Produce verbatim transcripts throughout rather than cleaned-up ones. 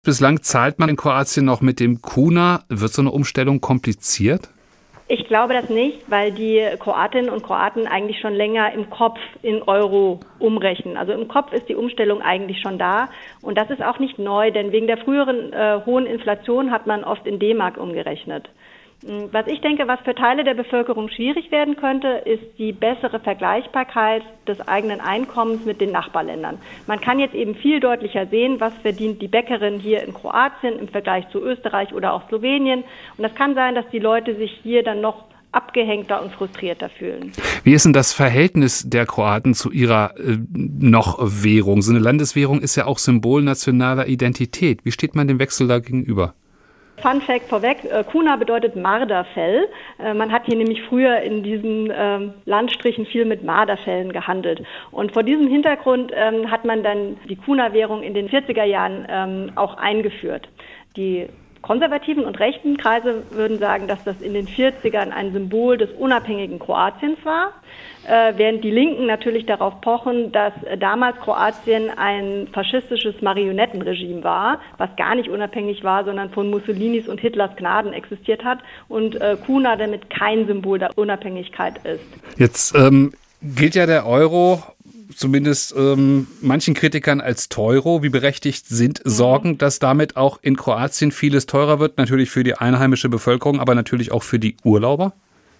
Bislang zahlt man in Kroatien noch mit dem Kuna. Wird so eine Umstellung kompliziert? Ich glaube das nicht, weil die Kroatinnen und Kroaten eigentlich schon länger im Kopf in Euro umrechnen. Also im Kopf ist die Umstellung eigentlich schon da. Und das ist auch nicht neu, denn wegen der früheren äh, hohen Inflation hat man oft in D-Mark umgerechnet. Was ich denke, was für Teile der Bevölkerung schwierig werden könnte, ist die bessere Vergleichbarkeit des eigenen Einkommens mit den Nachbarländern. Man kann jetzt eben viel deutlicher sehen, was verdient die Bäckerin hier in Kroatien im Vergleich zu Österreich oder auch Slowenien. Und das kann sein, dass die Leute sich hier dann noch abgehängter und frustrierter fühlen. Wie ist denn das Verhältnis der Kroaten zu ihrer äh, noch Währung? So eine Landeswährung ist ja auch Symbol nationaler Identität. Wie steht man dem Wechsel da gegenüber? Fun Fact vorweg, Kuna bedeutet Marderfell. Man hat hier nämlich früher in diesen ähm, Landstrichen viel mit Marderfellen gehandelt. Und vor diesem Hintergrund ähm, hat man dann die Kuna-Währung in den vierziger Jahren ähm, auch eingeführt. Die konservativen und rechten Kreise würden sagen, dass das in den vierzigern ein Symbol des unabhängigen Kroatiens war, äh, während die Linken natürlich darauf pochen, dass äh, damals Kroatien ein faschistisches Marionettenregime war, was gar nicht unabhängig war, sondern von Mussolinis und Hitlers Gnaden existiert hat und äh, Kuna damit kein Symbol der Unabhängigkeit ist. Jetzt ähm, gilt ja der Euro zumindest ähm, manchen Kritikern als Teuro. Wie berechtigt sind Sorgen, dass damit auch in Kroatien vieles teurer wird? Natürlich für die einheimische Bevölkerung, aber natürlich auch für die Urlauber?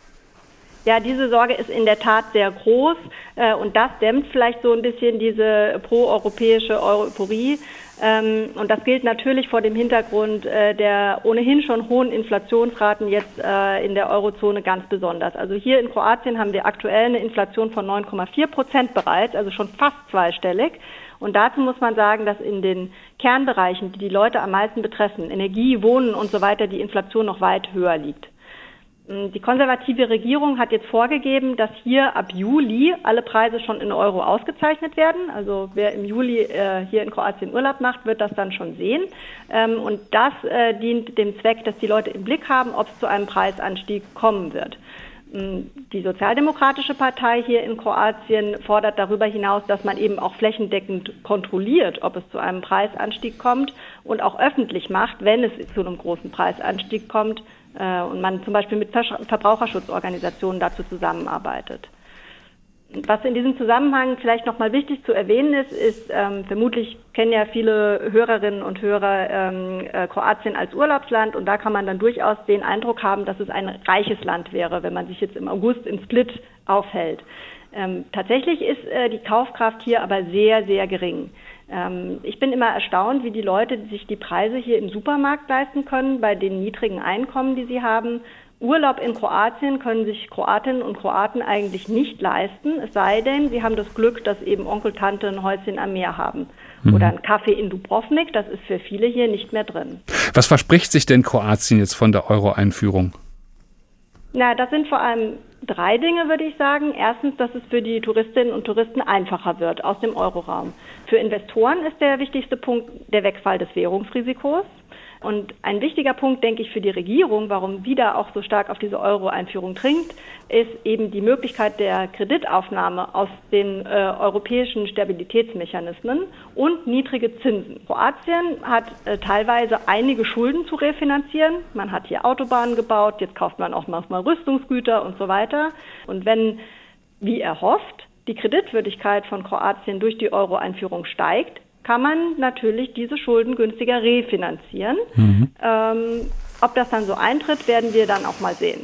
Ja, diese Sorge ist in der Tat sehr groß äh, und das dämmt vielleicht so ein bisschen diese proeuropäische Euphorie. Ähm, und das gilt natürlich vor dem Hintergrund äh, der ohnehin schon hohen Inflationsraten jetzt äh, in der Eurozone ganz besonders. Also hier in Kroatien haben wir aktuell eine Inflation von neun Komma vier Prozent bereits, also schon fast zweistellig. Und dazu muss man sagen, dass in den Kernbereichen, die die Leute am meisten betreffen, Energie, Wohnen und so weiter, die Inflation noch weit höher liegt. Die konservative Regierung hat jetzt vorgegeben, dass hier ab Juli alle Preise schon in Euro ausgezeichnet werden. Also wer im Juli äh, hier in Kroatien Urlaub macht, wird das dann schon sehen. Ähm, und das äh, dient dem Zweck, dass die Leute im Blick haben, ob es zu einem Preisanstieg kommen wird. Die Sozialdemokratische Partei hier in Kroatien fordert darüber hinaus, dass man eben auch flächendeckend kontrolliert, ob es zu einem Preisanstieg kommt und auch öffentlich macht, wenn es zu einem großen Preisanstieg kommt äh, und man zum Beispiel mit Verbraucherschutzorganisationen dazu zusammenarbeitet. Was in diesem Zusammenhang vielleicht nochmal wichtig zu erwähnen ist, ist, ähm, vermutlich kennen ja viele Hörerinnen und Hörer ähm, äh, Kroatien als Urlaubsland und da kann man dann durchaus den Eindruck haben, dass es ein reiches Land wäre, wenn man sich jetzt im August in Split aufhält. Ähm, tatsächlich ist äh, die Kaufkraft hier aber sehr, sehr gering. Ähm, ich bin immer erstaunt, wie die Leute sich die Preise hier im Supermarkt leisten können, bei den niedrigen Einkommen, die sie haben. Urlaub in Kroatien können sich Kroatinnen und Kroaten eigentlich nicht leisten, es sei denn, sie haben das Glück, dass eben Onkel, Tante ein Häuschen am Meer haben. Mhm. Oder ein Café in Dubrovnik, das ist für viele hier nicht mehr drin. Was verspricht sich denn Kroatien jetzt von der Euro-Einführung? Na, das sind vor allem drei Dinge, würde ich sagen. Erstens, dass es für die Touristinnen und Touristen einfacher wird aus dem Euroraum. Für Investoren ist der wichtigste Punkt der Wegfall des Währungsrisikos. Und ein wichtiger Punkt, denke ich, für die Regierung, warum sie da auch so stark auf diese Euro-Einführung dringt, ist eben die Möglichkeit der Kreditaufnahme aus den äh, europäischen Stabilitätsmechanismen und niedrige Zinsen. Kroatien hat äh, teilweise einige Schulden zu refinanzieren. Man hat hier Autobahnen gebaut, jetzt kauft man auch manchmal Rüstungsgüter und so weiter. Und wenn, wie erhofft, die Kreditwürdigkeit von Kroatien durch die Euro-Einführung steigt, kann man natürlich diese Schulden günstiger refinanzieren. Mhm. Ähm, ob das dann so eintritt, werden wir dann auch mal sehen.